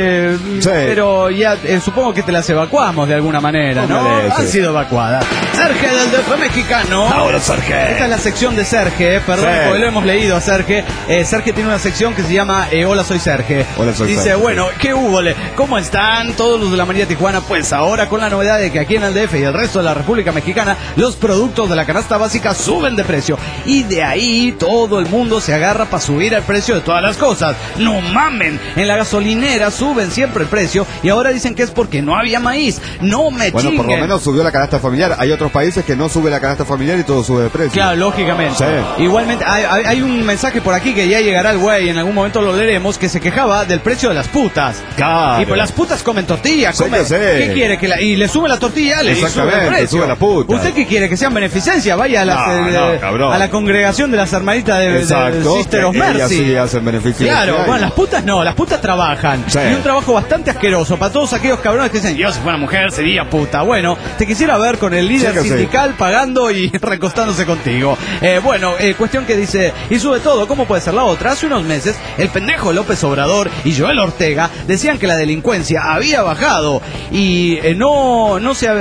pero ya supongo que te las evacuamos de alguna manera, ¿no? Póngale, Han sí. sido evacuadas. Sergio del DF mexicano. Ahora, Sergio. Esta es la sección de Sergio, perdón, Sí. porque lo hemos leído a Sergio. Sergio tiene una sección que se llama Hola, soy Sergio. Hola, soy Dice, Sergio. bueno, ¿qué hubo? ¿Cómo están todos los de la María Tijuana? Pues ahora con la novedad de que aquí en el DF y el resto de la República Mexicana los productos de la canasta básica suben de precio. Y de ahí todo el mundo se agarra para subir el precio de todas las cosas. ¡No mamen! En la gasolinera suben siempre el precio y ahora dicen que es porque no había maíz. ¡No me Bueno, chinguen! por lo menos subió la canasta familiar. Hay otros países que no sube la canasta familiar y todo sube de precio. Claro, lógicamente. Sí. Igualmente, hay un mensaje por aquí que ya llegará el güey, en algún momento lo leeremos, que se quejaba del precio de las putas. Claro. Y pues las putas comen tortilla, Sí, comen. que sé. ¿Qué quiere? Y le sube la tortilla, le sube Exactamente, el precio. sube la puta. ¿Usted qué quiere? ¿Que sean beneficencia? Vaya a, cabrón. a la congregación de las hermanitas de Exacto. Sister of Ellas Mercy. sí hacen beneficio. Claro, Sí. bueno, las putas no, las putas trabajan. Sí. Y un trabajo bastante asqueroso para todos aquellos cabrones que dicen, yo si fuera mujer sería puta. Bueno, te quisiera ver con el líder Sí que sí. sindical pagando y recostándose contigo. Cuestión que dice, y sobre todo, ¿cómo puede ser la otra? Hace unos meses, el pendejo López Obrador y Joel Ortega decían que la delincuencia había bajado y no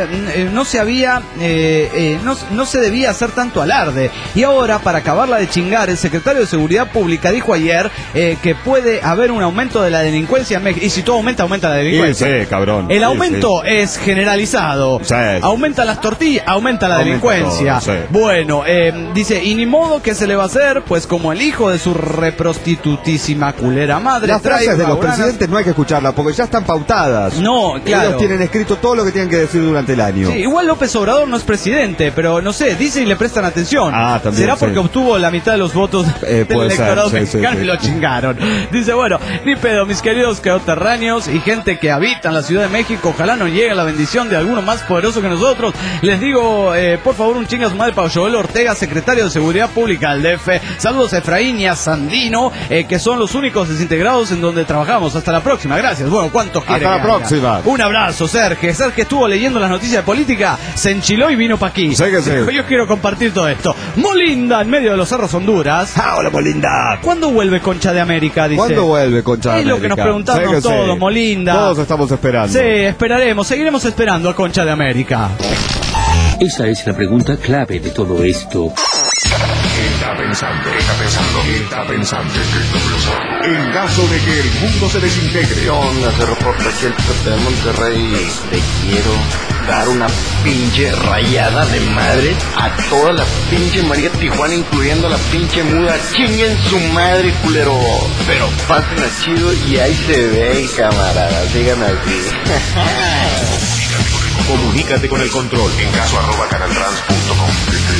se debía hacer tanto alarde. Y ahora, para acabarla de chingar, el secretario de Seguridad Pública dijo ayer que puede haber un aumento de la delincuencia en México. Y si todo aumenta, aumenta la delincuencia. Sí, cabrón. El Sí, aumento es generalizado. Sí. Aumentan las tortillas, aumenta la Aumenta delincuencia. todo, sí. Bueno, dice, y ni modo que se le va a hacer, pues como el hijo de su reprostitutísima culera madre. Las trae frases de los bauranas. presidentes no hay que escucharlas porque ya están pautadas. No, claro. Ellos tienen escrito todo lo que tienen que decir. decir durante el año. Sí, igual López Obrador no es presidente, pero no sé, dice y le prestan atención. También. ¿Será porque obtuvo la mitad de los votos del electorado mexicano y lo chingaron? Dice, bueno, ni pedo, mis queridos coterráneos y gente que habita en la Ciudad de México, ojalá nos llegue la bendición de alguno más poderoso que nosotros. Les digo, por favor, un chinga a su madre para Joel Ortega, secretario de Seguridad Pública del DF. Saludos a Efraín y a Sandino, que son los únicos desintegrados en donde trabajamos. Hasta la próxima, gracias. Bueno, ¿cuántos quieren? Hasta la próxima. Un abrazo, Sergio. Sergio estuvo leyendo las noticias de política, se enchiló y vino para aquí. Sí que sí. Yo quiero compartir todo esto. Molinda, en medio de los cerros Honduras. Hola, Molinda. ¿Cuándo vuelve Concha de América? Dice. ¿Cuándo vuelve Concha de Es América? lo que nos preguntamos todos, Molinda. Todos estamos esperando. Sí, esperaremos, seguiremos esperando a Concha de América. Esa es la pregunta clave de todo esto. Está pensando. En caso de que el mundo se desintegre. ¿Qué onda? Se reporta aquí el Pepe de Monterrey. Te quiero dar una pinche rayada de madre a toda la pinche María Tijuana, incluyendo a la pinche muda. Chinguen su madre, culero. Pero pasen a chido y ahí se ven, camaradas. Díganme así. Comunícate con el control en caso@canaltrans.com.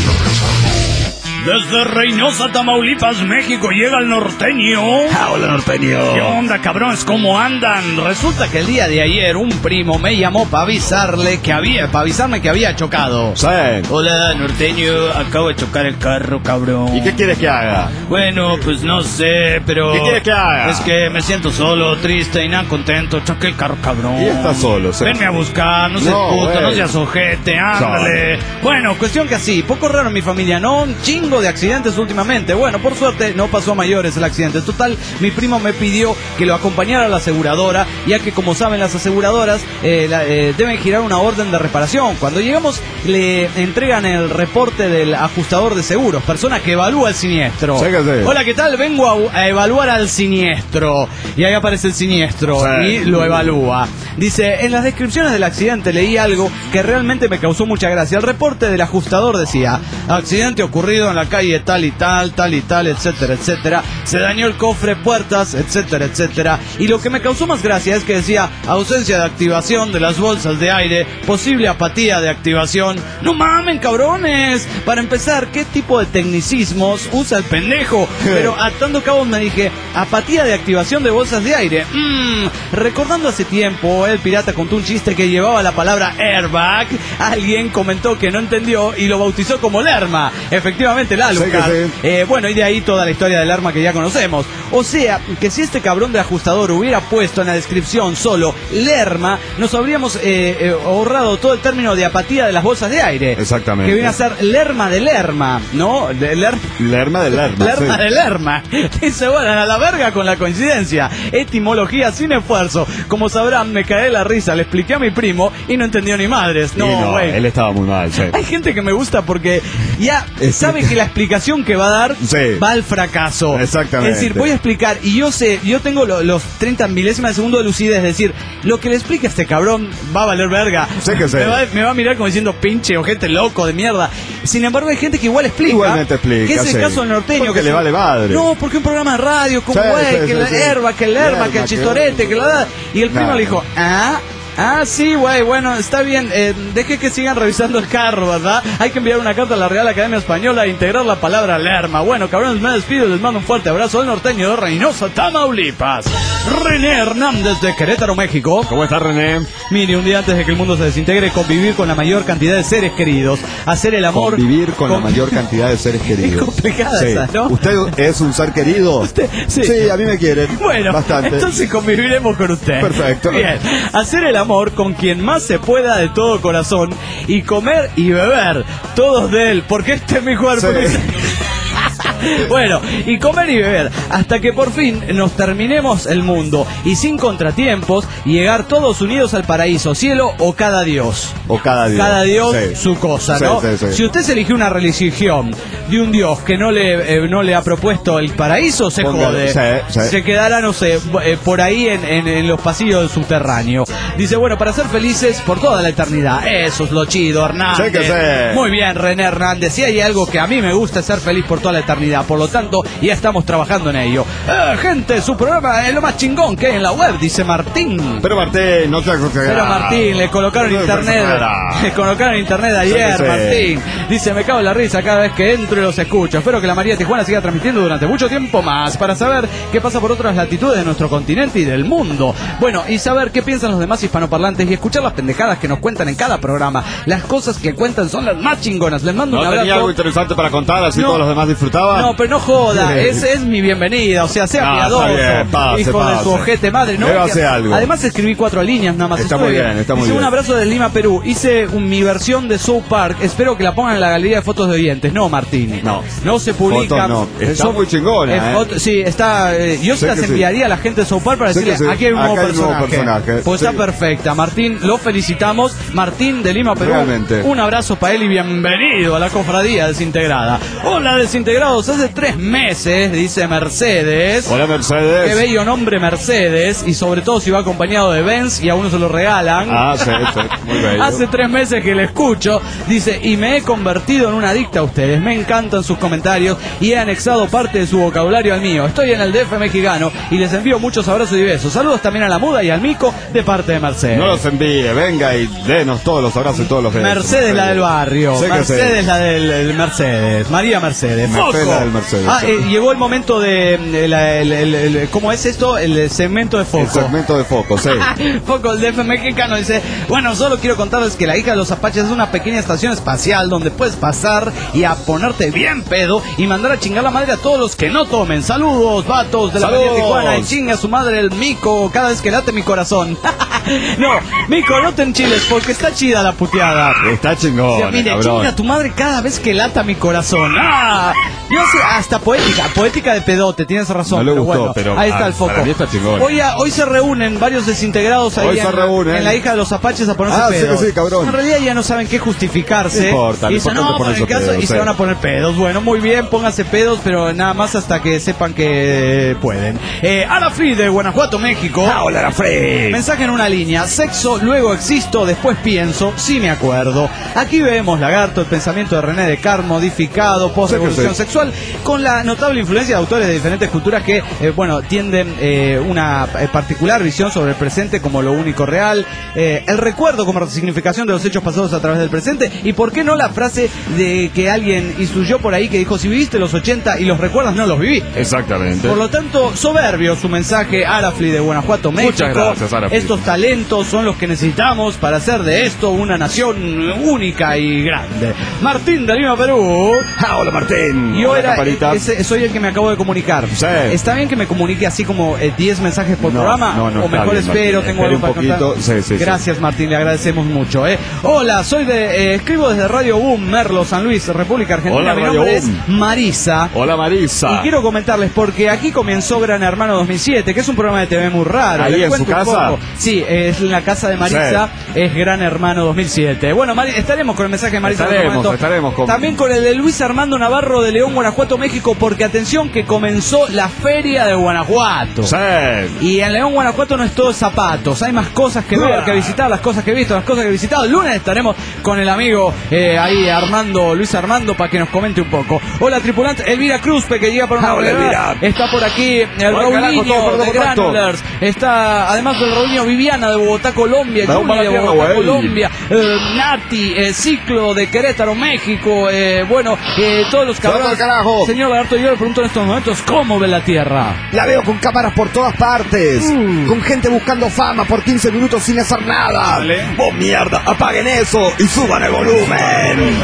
Desde Reynosa, Tamaulipas, México, llega el norteño. Hola, norteño. ¿Qué onda, cabrones? ¿Cómo andan? Resulta que el día de ayer un primo me llamó para avisarme que había chocado. Sí. Hola, norteño, acabo de chocar el carro, cabrón. ¿Y qué quieres que haga? Bueno, pues no sé, pero... ¿Qué quieres que haga? Es que me siento solo, triste y nada contento. Choqué el carro, cabrón. Y estás solo, sí. Venme a buscar, no seas puto, no seas ojete, ándale. Bueno, cuestión que así, poco raro en mi familia, ¿no? Un chingo de accidentes últimamente. Bueno, por suerte no pasó a mayores el accidente. Total, mi primo me pidió que lo acompañara a la aseguradora, ya que como saben las aseguradoras deben girar una orden de reparación. Cuando llegamos le entregan el reporte del ajustador de seguros, persona que evalúa el siniestro. Ségase. Hola, ¿qué tal? Vengo a evaluar al siniestro. Y ahí aparece el siniestro y lo evalúa. Dice, en las descripciones del accidente leí algo que realmente me causó mucha gracia. El reporte del ajustador decía, accidente ocurrido en la calle tal y tal, etcétera, etcétera. Se dañó el cofre, puertas, etcétera, etcétera. Y lo que me causó más gracia es que decía, ausencia de activación de las bolsas de aire, posible apatía de activación. No mamen, cabrones. Para empezar, ¿qué tipo de tecnicismos usa el pendejo? Pero atando cabos me dije, apatía de activación de bolsas de aire. Recordando hace tiempo, el pirata contó un chiste que llevaba la palabra airbag. Alguien comentó que no entendió y lo bautizó como Lerma. Efectivamente, la Alucard. Bueno, y de ahí toda la historia del arma que ya conocemos. O sea, que si este cabrón de ajustador hubiera puesto en la descripción solo Lerma, nos habríamos ahorrado todo el término de apatía de las bolsas de aire. Exactamente. Que viene a ser Lerma de Lerma, ¿no? Lerma de Lerma. Lerma de Lerma. Dice, bueno, a la verga con la coincidencia. Etimología sin esfuerzo. Como sabrán, me cae la risa. Le expliqué a mi primo y no entendió ni madres. No, güey. Él estaba muy mal, sí. Hay gente que me gusta porque ya sabe que la explicación que va a dar va al fracaso. Exactamente. Es decir, voy a explicar y yo sé, yo tengo los 30 milésimas de segundo de lucidez, es decir, lo que le explique a este cabrón va a valer verga. Sí que sí. Me va a mirar como diciendo pinche o gente loco de mierda. Sin embargo, hay gente que igual explica. Igualmente explica. Que es el caso del norteño. Porque que le vale madre. No, porque un programa de radio, como güey, que la herba, que el herba, que el chistorete, que la... Y el primo le dijo, sí, güey, bueno, está bien, deje que sigan revisando el carro, ¿verdad? Hay que enviar una carta a la Real Academia Española e integrar la palabra Lerma. Bueno, cabrones, me despido, les mando un fuerte abrazo del norteño de Reynosa, Tamaulipas. René Hernández de Querétaro, México. ¿Cómo está, René? Mire, un día antes de que el mundo se desintegre, convivir con la mayor cantidad de seres queridos, hacer el amor... Convivir con la mayor cantidad de seres queridos. Es complicada esa, ¿no? ¿Usted es un ser querido? ¿Usted? Sí. Sí, a mí me quieren. Bueno, bastante. Entonces conviviremos con usted. Perfecto. Bien, hacer el amor con quien más se pueda de todo corazón y comer y beber todos de él, porque este es mi cuerpo. Sí. Bueno, y comer y beber hasta que por fin nos terminemos el mundo y sin contratiempos llegar todos unidos al paraíso, cielo o cada dios. O cada dios. Cada dios sí. su cosa, ¿no? Sí. Si usted se eligió una religión de un dios que no le ha propuesto el paraíso, se jode. Sí. Se quedará, no sé, por ahí en los pasillos del subterráneo. Dice, bueno, para ser felices por toda la eternidad. Eso es lo chido, Hernández. Sí que sí. Muy bien, René Hernández. Si hay algo que a mí me gusta es ser feliz por toda la eternidad. calidad. Por lo tanto, ya estamos trabajando en ello. Gente, su programa es lo más chingón que hay en la web, dice Martín. Pero Martín, no te exageras. Pero Martín, le colocaron internet. Le colocaron internet ayer, Sí. Martín. Dice, me cago en la risa cada vez que entro y los escucho. Espero que la María Tijuana siga transmitiendo durante mucho tiempo más para saber qué pasa por otras latitudes de nuestro continente y del mundo. Bueno, y saber qué piensan los demás hispanoparlantes y escuchar las pendejadas que nos cuentan en cada programa. Las cosas que cuentan son las más chingonas. Les mando un ¿No abrazo. tenía algo interesante para contar así No. todos los demás disfrutaban? No, pero no joda, es mi bienvenida, o sea, sea No, piadoso, está bien, pase, hijo de su pase. ojete madre, ¿no? Debe hacer algo. Además escribí 4 líneas nada más. Está Estuve muy bien, está muy hice bien. un abrazo de Lima, Perú, hice mi versión de South Park, espero que la pongan en la galería de fotos de oyentes. No, Martín, no se publica. Fotos no. Está Son- muy chingona, Sí, está, yo se Sé las que sí. enviaría a la gente de South Park para Sé decirle, que sí. aquí hay un Acá nuevo hay un nuevo personaje. personaje. Pues Sí. está perfecta, Martín, lo felicitamos. Martín de Lima, Perú, Realmente. un abrazo para él y bienvenido a la cofradía desintegrada. Hola desintegrados, hace 3 meses, dice Mercedes. Hola, Mercedes. Qué bello nombre Mercedes, y sobre todo si va acompañado de Benz y a uno se lo regalan. Ah, sí, muy bello. Hace 3 meses que le escucho, dice, y me he convertido en una adicta a ustedes. Me encantan sus comentarios y he anexado parte de su vocabulario al mío. Estoy en el DF mexicano y les envío muchos abrazos y besos. Saludos también a la Muda y al Mico de parte de Mercedes. No los envíe, venga y denos todos los abrazos y todos los besos. Mercedes, la del barrio. Sé que Mercedes, sí. la del Mercedes. María Mercedes. Mercedes, Foco. la del Mercedes, Ah, sí. llegó el momento de ¿cómo es esto? El segmento de Foco. El segmento de foco, sí. Foco, el DF mexicano dice, bueno, solo quiero contarles que la hija de los Apaches es una pequeña estación espacial donde puedes pasar y a ponerte bien pedo y mandar a chingar la madre a todos los que no tomen. Saludos, vatos de la Saludos. María Tijuana, y chinga a su madre el Mico cada vez que late mi corazón. No, Mico, no te enchiles porque está chida la puteada. Está O chingón, sea, mire, cabrón. chinga tu madre cada vez que lata mi corazón. ¡Ah! Yo sé, hasta poética de pedote, tienes razón. No le pero gustó, bueno, pero ahí está el foco. para mí está chingón. Hoy se reúnen varios desintegrados ahí Hoy se reúnen. en la hija de los Apaches a ponerse Ah, sí pedos. que sí, cabrón. En realidad ya no saben qué justificarse. No importa, y lo dicen, importante no, es por el ponerse caso, pedos, y se sí. van a poner pedos. Bueno, muy bien, pónganse pedos, pero nada más hasta que sepan que pueden. Arafri de Guanajuato, México. Hola, Arafri. Mensaje en una línea: sexo, luego existo, después pienso, sí me acuerdo. Aquí vemos, Lagarto, el pensamiento de René Descartes modificado, post-revolución sexual, con la notable influencia de autores de diferentes culturas que, tienden una particular visión sobre el presente como lo único real, el recuerdo como resignificación de los hechos pasados a través del presente, y por qué no la frase de que alguien instruyó por ahí que dijo, si viviste los 80 y los recuerdas, no los viví. Exactamente. Por lo tanto, soberbio su mensaje, Arafli de Guanajuato, México. Muchas gracias, Arafli. Estos talentos son los que necesitamos para hacer de esto una nación única y grande. Martín de Lima, Perú. Hola, Martín. Yo Hola, era, Caparita. soy el que me acabo de comunicar. Sí. ¿Está bien que me comunique así como 10 mensajes por No, programa? no, o está mejor bien, espero, Martín. tengo Espere algo para un poquito. contar. Sí. Gracias, Martín, le agradecemos mucho. Hola, soy escribo desde Radio Boom, Merlo, San Luis, República Argentina. Hola, Mi Radio nombre Boom. es Marisa. Hola, Marisa. Y quiero comentarles porque aquí comenzó Gran Hermano 2007, que es un programa de TV muy raro. ¿Ahí Les en su cuento un casa? poco. Sí, es la casa de Marisa, es Gran Hermano 2007. Bueno, estaremos con el mensaje de Marisa. en otro momento. Estaremos con... También con el de Luis Armando Navarro de León, Guanajuato, México, porque atención que comenzó la Feria de Guanajuato. Sí. Y en León, Guanajuato no es todo zapatos, hay más cosas que ver, que visitar, las cosas que he visto, las cosas que he visitado. El lunes estaremos con el amigo ahí Luis Armando, para que nos comente un poco. Hola, tripulante, Elvira Cruzpe, que llega por una Hola, Elvira. está por aquí, el Raulinho de Granulers, está además del Raulinho Viviana de Bogotá, Colombia, Da un Julia de bala tierra, Bogotá, güey. Colombia, Nati, Ciclo de Querétaro, México, todos los cabrones. carajo. Señor Lagarto, yo le pregunto en estos momentos, ¿cómo ve la Tierra? La veo con cámaras por todas partes. Con gente buscando fama por 15 minutos sin hacer nada. Dale. ¡Oh, mierda! ¡Apaguen eso y suban el volumen!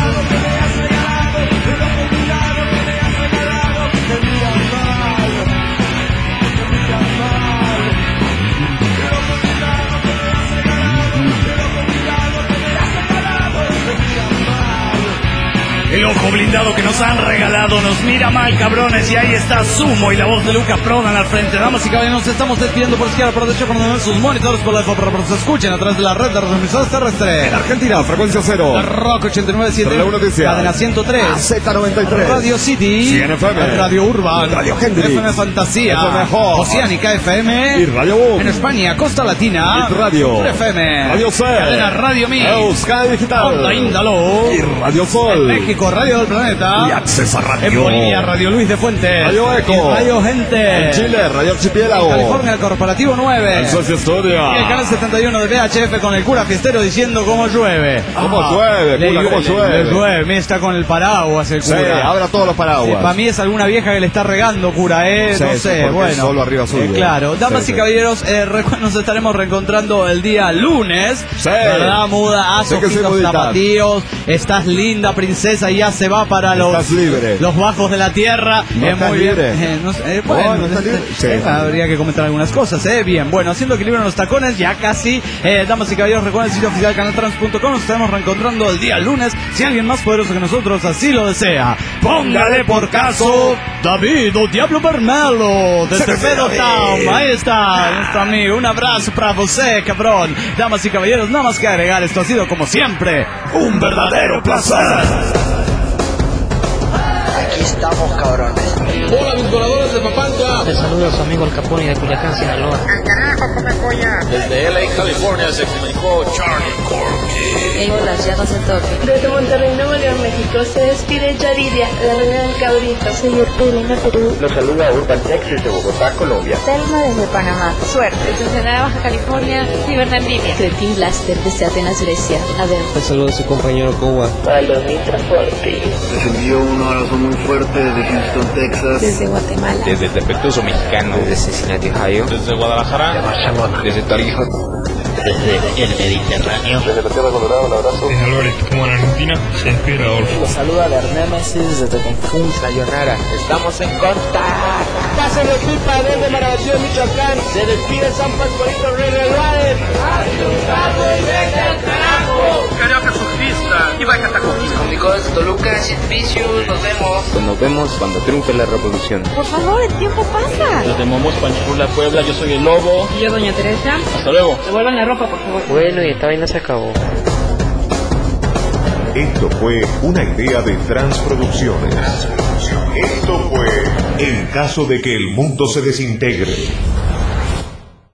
El ojo blindado que nos han regalado nos mira mal, cabrones, y ahí está Sumo y la voz de Lucas Prodan al frente. Damas y caballeros, nos estamos despidiendo por izquierda, por derecha, por donde ven sus monitores, por la para que se escuchen a través de la red de transmisiones terrestres. En Argentina, frecuencia 0. Rock 89.7, Radio Noticias. Cadena 103, Z93, Radio City, CNFM, Radio Urban, Radio Hendrix, FM Fantasía, FM Hot, Oceánica FM, y Radio Boom. en España, Costa Latina, Hit Radio, FM, Radio C, Cadena Radio Mix, Euskadi Digital, Onda Índalo, y Radio Sol. en México, México, Radio del Planeta. Y Accesa Radio. En Bolivia, Radio Luis de Fuentes. Radio Eco. En Radio Gente. En Chile, Radio Archipiélago. En California, el Corporativo 9. En Socio Historia. Y el canal 71 de VHF con el cura fiestero diciendo cómo llueve. ¿Cómo llueve, cura, cómo llueve? Llueve, mira, está con el paraguas el cura. Sí, abra todos los paraguas. Para mí es alguna vieja que le está regando, cura, Sí, no sé, bueno. Solo arriba suyo. Claro, damas Sí, y caballeros, nos estaremos reencontrando el día lunes. Sí. ¿Verdad, muda? Haz Sé que soy ojitos mudita. zapatillos. Estás linda, princesa, y ya se va para Estás libre. los bajos de la tierra. ¿No estás muy libre? bien. No sé, bueno, ¿no estás libre? Sí. habría que comentar algunas cosas. Bien, bueno, haciendo equilibrio en los tacones, ya casi. Damas y caballeros, recuerden el sitio oficial canaltrans.com. Nos estaremos reencontrando el día lunes. Si alguien más poderoso que nosotros así lo desea, póngale por caso David o Diablo Bermelo desde Pedro Town. Ahí está nuestro amigo. Un abrazo para você, cabrón. Damas y caballeros, nada más que agregar. Esto ha sido, como siempre, un verdadero placer. Aquí estamos, cabrones. Hola, mis voladores de Papantla. Les saluda su amigo el Capone de Culiacán, Sinaloa. ¡Al carajo, come polla! Desde LA, California, se comunicó Charlie Corky. Hola, ya no se toque. Desde Monterrey, Nuevo León, México, se despide Yaridia, la reina del cabrito. Señor Elena Perú. Los saluda Urban Texas de Bogotá, Colombia. Selma desde Panamá. Suerte. Desde Ensenada, Baja California, Cibernandina. Cretín Blaster desde Atenas, Grecia. A ver. Les saluda su compañero Kowa. Palomita Forti. Les envío un abrazo muy fuerte desde Houston, Texas. Desde Guatemala. Desde Tepetuso, Mexicano. Desde Cincinnati, Ohio. Desde Guadalajara. De Barcelona. Desde Tarija. Desde el Mediterráneo. Desde la Tierra Colorado, un abrazo. Desde Álvarez, como en Argentina, se despide Adolfo. Los saluda Bernémesis desde Cancún, Sayonara. Estamos en contacto. Pásenlo pipa desde Maravilloso, Michoacán. Se despide San Pascualito Rey Reluades. Carioca surfista y va a Catacoquis. Cómicos, Toluca, Vicious, nos vemos. Nos vemos cuando triunfe la revolución. Por favor, el tiempo pasa. Desde Momos, Panchula, Puebla, yo soy el Lobo. Y yo, Doña Teresa. Hasta luego. Devuelvan la ropa, por favor. Bueno, y esta vaina se acabó. Esto fue una idea de Transproducciones. Esto fue En caso de que el mundo se desintegre.